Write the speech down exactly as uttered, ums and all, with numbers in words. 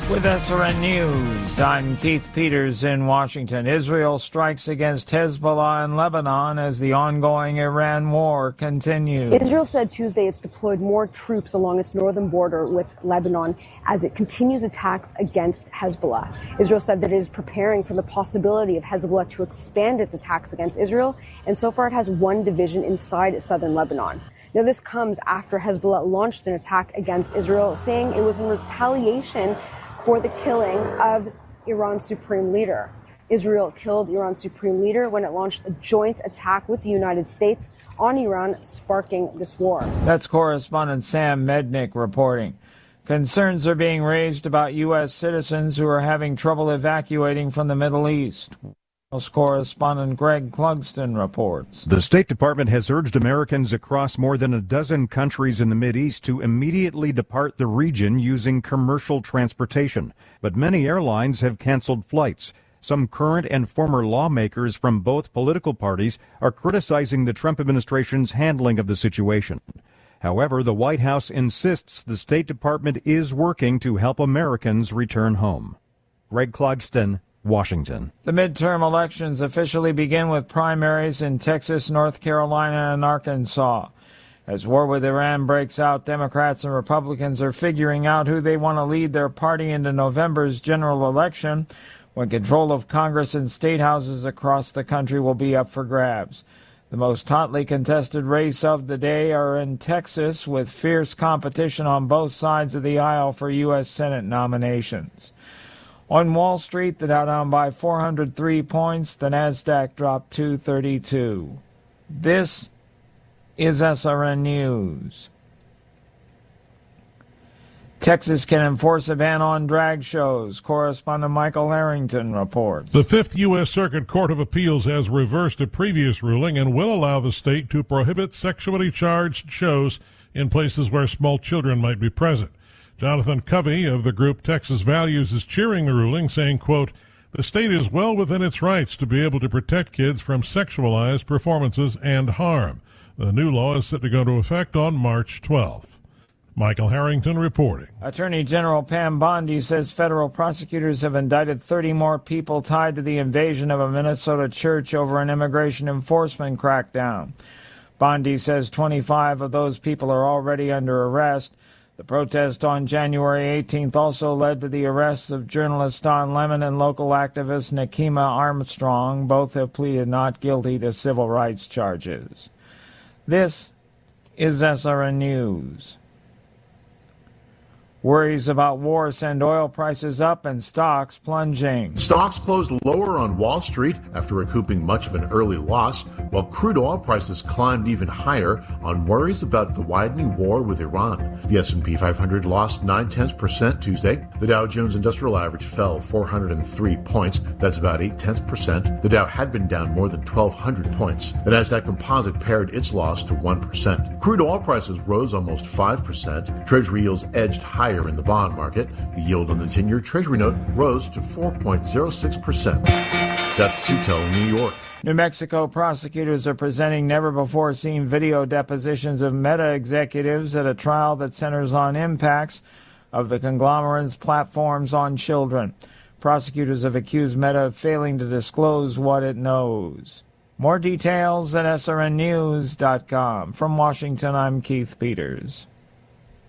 With S R N News, I'm Keith Peters in Washington. Israel strikes against Hezbollah in Lebanon as the ongoing Iran war continues. Israel said Tuesday it's deployed more troops along its northern border with Lebanon as it continues attacks against Hezbollah. Israel said that it is preparing for the possibility of Hezbollah to expand its attacks against Israel, and so far it has one division inside southern Lebanon. Now, this comes after Hezbollah launched an attack against Israel, saying it was in retaliation for the killing of Iran's supreme leader. Israel killed Iran's supreme leader when it launched a joint attack with the United States on Iran, sparking this war. That's correspondent Sam Mednick reporting. Concerns are being raised about U S citizens who are having trouble evacuating from the Middle East. Correspondent Greg Clugston reports. The State Department has urged Americans across more than a dozen countries in the Mideast to immediately depart the region using commercial transportation. But many airlines have canceled flights. Some current and former lawmakers from both political parties are criticizing the Trump administration's handling of the situation. However, the White House insists the State Department is working to help Americans return home. Greg Clugston, Washington. The midterm elections officially begin with primaries in Texas, North Carolina, and Arkansas. As war with Iran breaks out, Democrats and Republicans are figuring out who they want to lead their party into November's general election, when control of Congress and state houses across the country will be up for grabs. The most hotly contested race of the day are in Texas, with fierce competition on both sides of the aisle for U S Senate nominations. On Wall Street, the Dow down by four hundred three points, the Nasdaq dropped two thirty-two. This is S R N News. Texas can enforce a ban on drag shows. Correspondent Michael Harrington reports. The Fifth U S. Circuit Court of Appeals has reversed a previous ruling and will allow the state to prohibit sexually charged shows in places where small children might be present. Jonathan Covey of the group Texas Values is cheering the ruling, saying, quote, "The state is well within its rights to be able to protect kids from sexualized performances and harm." The new law is set to go into effect on March twelfth. Michael Harrington reporting. Attorney General Pam Bondi says federal prosecutors have indicted thirty more people tied to the invasion of a Minnesota church over an immigration enforcement crackdown. Bondi says twenty-five of those people are already under arrest. The protest on January eighteenth also led to the arrests of journalist Don Lemon and local activist Nakima Armstrong. Both have pleaded not guilty to civil rights charges. This is S R N News. Worries about war send oil prices up and stocks plunging. Stocks closed lower on Wall Street after recouping much of an early loss, while crude oil prices climbed even higher on worries about the widening war with Iran. The S and P five hundred lost nine tenths percent Tuesday. The Dow Jones Industrial Average fell four hundred three points. That's about eight tenths percent. The Dow had been down more than twelve hundred points. The Nasdaq Composite pared its loss to one percent. Crude oil prices rose almost five percent. Treasury yields edged higher in the bond market. The yield on the ten-year Treasury note rose to four point zero six percent. Seth Sutel, New York. New Mexico prosecutors are presenting never-before-seen video depositions of Meta executives at a trial that centers on impacts of the conglomerate's platforms on children. Prosecutors have accused Meta of failing to disclose what it knows. More details at S R N news dot com. From Washington, I'm Keith Peters.